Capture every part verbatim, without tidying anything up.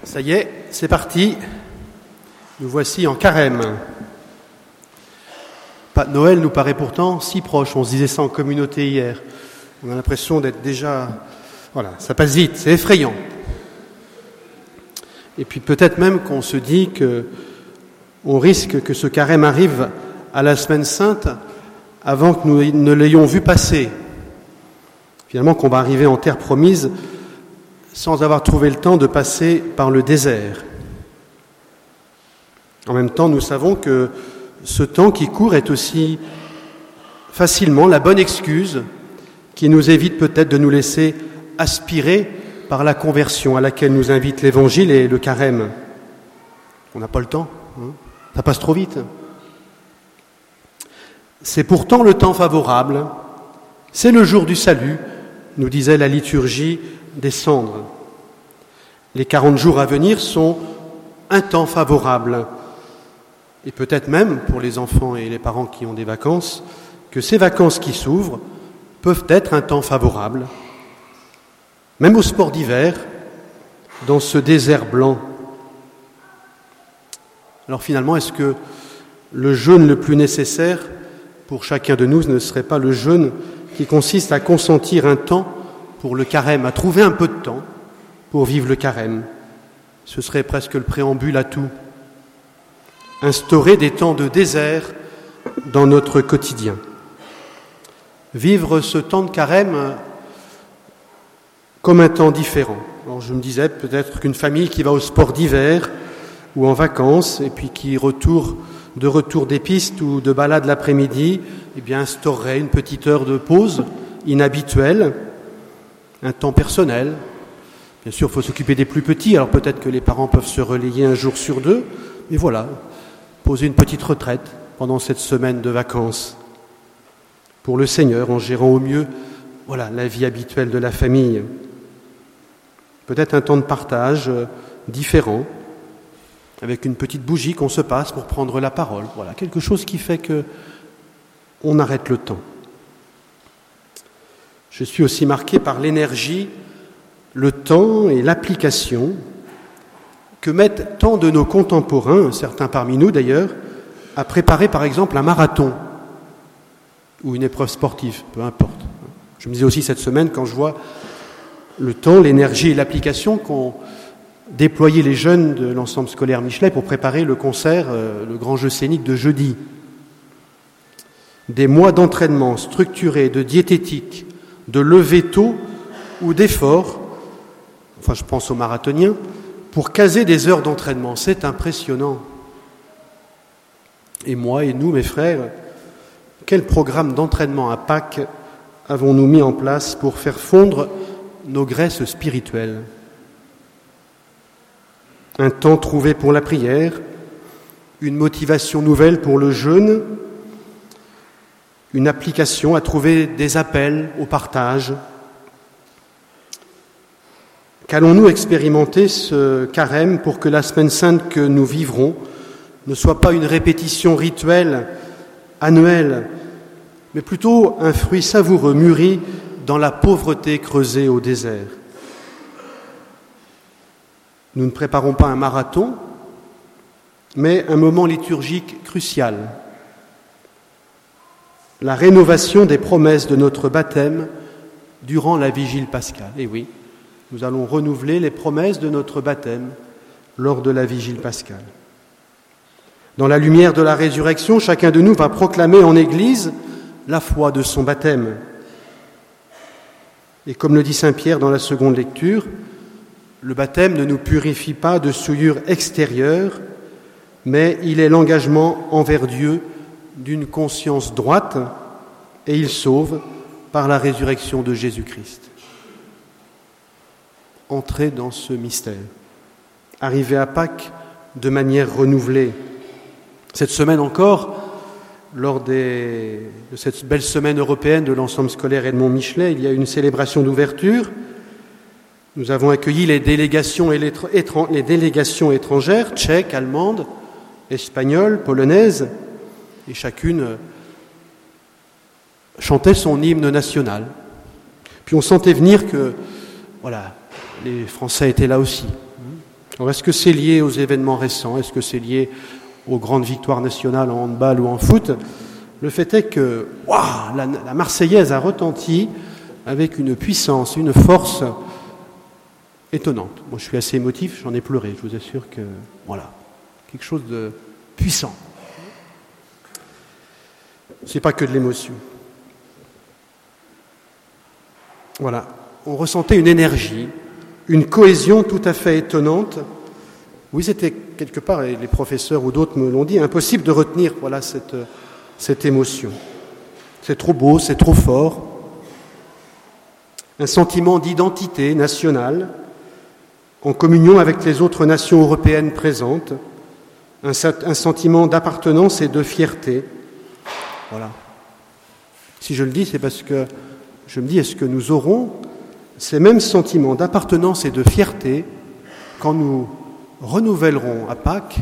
Ça y est, c'est parti. Nous voici en carême. Noël nous paraît pourtant si proche. On se disait ça en communauté hier. On a l'impression d'être déjà... Voilà, ça passe vite, c'est effrayant. Et puis peut-être même qu'on se dit que on risque que ce carême arrive à la semaine sainte avant que nous ne l'ayons vu passer. Finalement, qu'on va arriver en terre promise sans avoir trouvé le temps de passer par le désert. En même temps, nous savons que ce temps qui court est aussi facilement la bonne excuse qui nous évite peut-être de nous laisser aspirer par la conversion à laquelle nous invite l'Évangile et le carême. On n'a pas le temps, hein, ça passe trop vite. C'est pourtant le temps favorable, c'est le jour du salut, nous disait la liturgie des cendres. Les quarante jours à venir sont un temps favorable. Et peut-être même, pour les enfants et les parents qui ont des vacances, que ces vacances qui s'ouvrent peuvent être un temps favorable. Même au sport d'hiver, dans ce désert blanc. Alors finalement, est-ce que le jeûne le plus nécessaire pour chacun de nous ne serait pas le jeûne qui consiste à consentir un temps pour le carême, à trouver un peu de temps pour vivre le carême? Ce serait presque le préambule à tout. Instaurer des temps de désert dans notre quotidien. Vivre ce temps de carême comme un temps différent. Alors je me disais peut-être qu'une famille qui va au sport d'hiver ou en vacances et puis qui retourne de retour des pistes ou de balade l'après-midi, eh bien instaurerait une petite heure de pause inhabituelle, un temps personnel. Bien sûr, il faut s'occuper des plus petits, alors peut-être que les parents peuvent se relayer un jour sur deux, mais voilà, poser une petite retraite pendant cette semaine de vacances pour le Seigneur, en gérant au mieux voilà, la vie habituelle de la famille. Peut-être un temps de partage euh, différent, avec une petite bougie qu'on se passe pour prendre la parole. Voilà, quelque chose qui fait que on arrête le temps. Je suis aussi marqué par l'énergie, le temps et l'application que mettent tant de nos contemporains, certains parmi nous d'ailleurs, à préparer par exemple un marathon ou une épreuve sportive, peu importe. Je me disais aussi cette semaine, quand je vois le temps, l'énergie et l'application qu'ont déployé les jeunes de l'ensemble scolaire Michelet pour préparer le concert, euh, le grand jeu scénique de jeudi. Des mois d'entraînement structurés, de diététique, de lever tôt ou d'efforts, enfin je pense aux marathoniens, pour caser des heures d'entraînement. C'est impressionnant. Et moi et nous, mes frères, quel programme d'entraînement à Pâques avons-nous mis en place pour faire fondre nos graisses spirituelles? Un temps trouvé pour la prière, une motivation nouvelle pour le jeûne, une application à trouver des appels au partage. Qu'allons-nous expérimenter ce carême pour que la semaine sainte que nous vivrons ne soit pas une répétition rituelle, annuelle, mais plutôt un fruit savoureux, mûri dans la pauvreté creusée au désert. Nous ne préparons pas un marathon, mais un moment liturgique crucial. La rénovation des promesses de notre baptême durant la vigile pascale. Et oui, nous allons renouveler les promesses de notre baptême lors de la vigile pascale. Dans la lumière de la résurrection, chacun de nous va proclamer en Église la foi de son baptême. Et comme le dit saint Pierre dans la seconde lecture, le baptême ne nous purifie pas de souillures extérieures, mais il est l'engagement envers Dieu d'une conscience droite et il sauve par la résurrection de Jésus-Christ. Entrez dans ce mystère. Arrivez à Pâques de manière renouvelée. Cette semaine encore, lors des, de cette belle semaine européenne de l'ensemble scolaire Edmond Michelet, il y a une célébration d'ouverture. Nous avons accueilli les délégations, et les, étran, les délégations étrangères, tchèques, allemandes, espagnoles, polonaises, et chacune chantait son hymne national. Puis on sentait venir que, voilà, les Français étaient là aussi. Alors, est-ce que c'est lié aux événements récents? Est-ce que c'est lié aux grandes victoires nationales en handball ou en foot? Le fait est que waouh, la, la Marseillaise a retenti avec une puissance, une force étonnante. Moi, je suis assez émotif, j'en ai pleuré, je vous assure que, voilà, quelque chose de puissant. C'est pas que de l'émotion. Voilà, on ressentait une énergie, une cohésion tout à fait étonnante. Oui, c'était quelque part, et les professeurs ou d'autres me l'ont dit, impossible de retenir, voilà, cette, cette émotion. C'est trop beau, c'est trop fort. Un sentiment d'identité nationale, en communion avec les autres nations européennes présentes, un, un sentiment d'appartenance et de fierté. Voilà. Si je le dis, c'est parce que je me dis, est-ce que nous aurons ces mêmes sentiments d'appartenance et de fierté quand nous renouvellerons à Pâques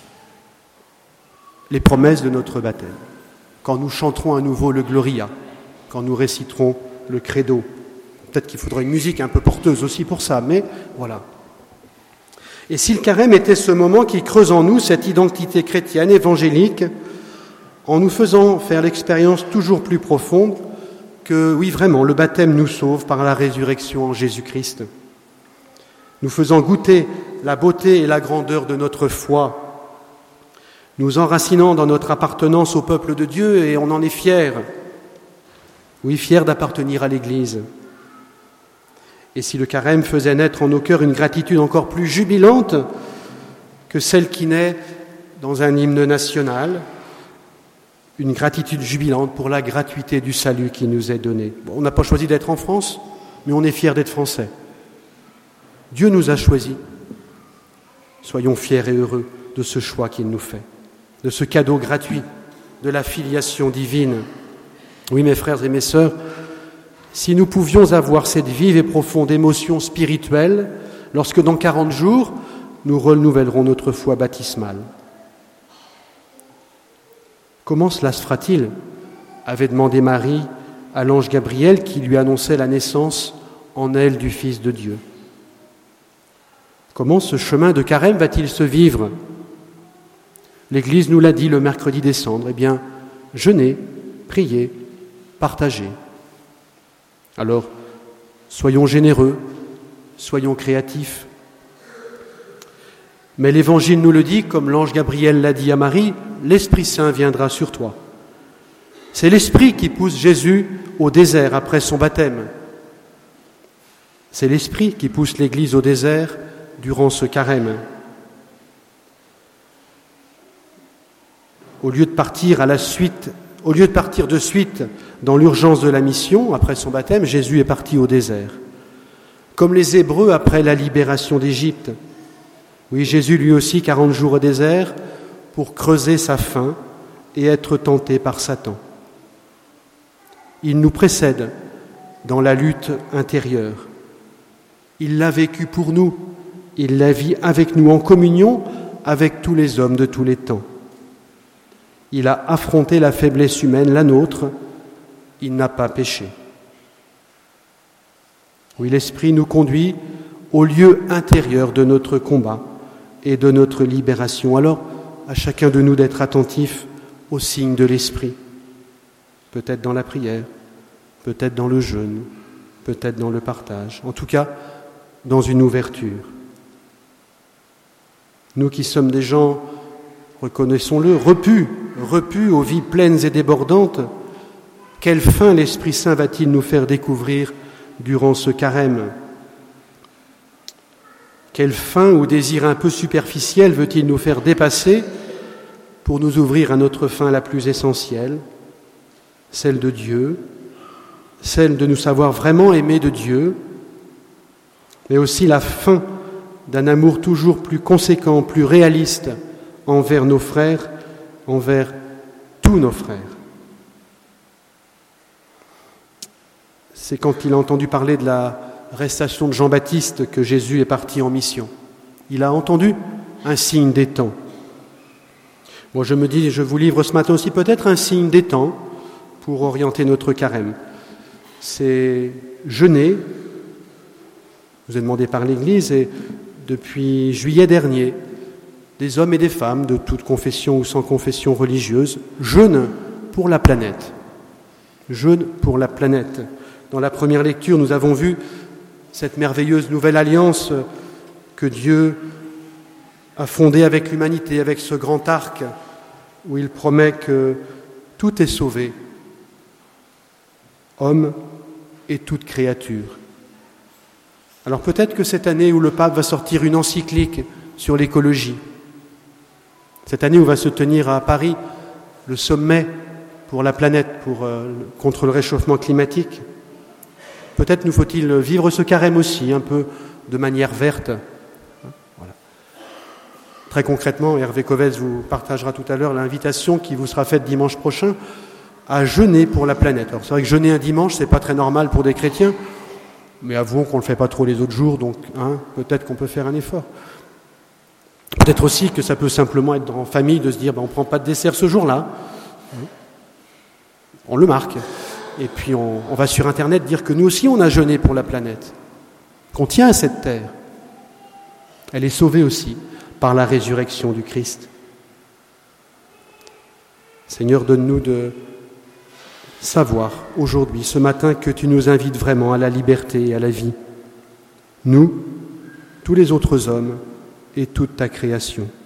les promesses de notre baptême, quand nous chanterons à nouveau le Gloria, quand nous réciterons le Credo. Peut-être qu'il faudra une musique un peu porteuse aussi pour ça, mais voilà. Et si le carême était ce moment qui creuse en nous cette identité chrétienne, évangélique, en nous faisant faire l'expérience toujours plus profonde que, oui, vraiment, le baptême nous sauve par la résurrection en Jésus-Christ, nous faisant goûter la beauté et la grandeur de notre foi, nous enracinant dans notre appartenance au peuple de Dieu, et on en est fiers, oui, fiers d'appartenir à l'Église. Et si le carême faisait naître en nos cœurs une gratitude encore plus jubilante que celle qui naît dans un hymne national, une gratitude jubilante pour la gratuité du salut qui nous est donné. Bon, on n'a pas choisi d'être en France, mais on est fiers d'être Français. Dieu nous a choisis. Soyons fiers et heureux de ce choix qu'il nous fait, de ce cadeau gratuit, de la filiation divine. Oui, mes frères et mes sœurs, si nous pouvions avoir cette vive et profonde émotion spirituelle, lorsque dans quarante jours, nous renouvellerons notre foi baptismale. Comment cela se fera-t-il ? Avait demandé Marie à l'ange Gabriel qui lui annonçait la naissance en elle du Fils de Dieu. Comment ce chemin de carême va-t-il se vivre ? L'Église nous l'a dit le mercredi des Cendres, eh bien, jeûner, prier, partager. Alors, soyons généreux, soyons créatifs. Mais l'Évangile nous le dit, comme l'ange Gabriel l'a dit à Marie, l'Esprit Saint viendra sur toi. C'est l'Esprit qui pousse Jésus au désert après son baptême. C'est l'Esprit qui pousse l'Église au désert durant ce carême. Au lieu de partir à la suite, au lieu de partir de suite dans l'urgence de la mission, après son baptême, Jésus est parti au désert. Comme les Hébreux après la libération d'Égypte. Oui, Jésus lui aussi, quarante jours au désert, pour creuser sa faim et être tenté par Satan. Il nous précède dans la lutte intérieure. Il l'a vécu pour nous, il la vit avec nous en communion avec tous les hommes de tous les temps. Il a affronté la faiblesse humaine, la nôtre, il n'a pas péché. Oui, l'Esprit nous conduit au lieu intérieur de notre combat et de notre libération. Alors, à chacun de nous d'être attentif aux signes de l'Esprit, peut-être dans la prière, peut-être dans le jeûne, peut-être dans le partage, en tout cas dans une ouverture. Nous qui sommes des gens, reconnaissons-le, repus, repus aux vies pleines et débordantes, quelle fin l'Esprit Saint va-t-il nous faire découvrir durant ce carême ? Quelle fin ou désir un peu superficiel veut-il nous faire dépasser pour nous ouvrir à notre fin la plus essentielle, celle de Dieu, celle de nous savoir vraiment aimer de Dieu, mais aussi la fin d'un amour toujours plus conséquent, plus réaliste envers nos frères, envers tous nos frères. C'est quand il a entendu parler de la arrestation de Jean-Baptiste que Jésus est parti en mission. Il a entendu un signe des temps. Moi, je me dis, je vous livre ce matin aussi peut-être un signe des temps pour orienter notre carême. C'est jeûner, vous est demandé par l'Église, et depuis juillet dernier, des hommes et des femmes de toute confession ou sans confession religieuse jeûnent pour la planète. Jeûnent pour la planète. Dans la première lecture, nous avons vu cette merveilleuse nouvelle alliance que Dieu a fondée avec l'humanité, avec ce grand arc où il promet que tout est sauvé, homme et toute créature. Alors peut-être que cette année où le pape va sortir une encyclique sur l'écologie, cette année où va se tenir à Paris le sommet pour la planète, pour, euh, contre le réchauffement climatique, peut-être nous faut-il vivre ce carême aussi, un peu de manière verte. Voilà. Très concrètement, Hervé Covès vous partagera tout à l'heure l'invitation qui vous sera faite dimanche prochain à jeûner pour la planète. Alors c'est vrai que jeûner un dimanche, c'est pas très normal pour des chrétiens, mais avouons qu'on ne le fait pas trop les autres jours, donc hein, peut-être qu'on peut faire un effort. Peut-être aussi que ça peut simplement être en famille de se dire ben, on ne prend pas de dessert ce jour-là, on le marque, et puis on, on va sur Internet dire que nous aussi on a jeûné pour la planète, qu'on tient à cette terre. Elle est sauvée aussi par la résurrection du Christ. Seigneur, donne-nous de savoir aujourd'hui, ce matin, que tu nous invites vraiment à la liberté et à la vie. Nous, tous les autres hommes et toute ta création.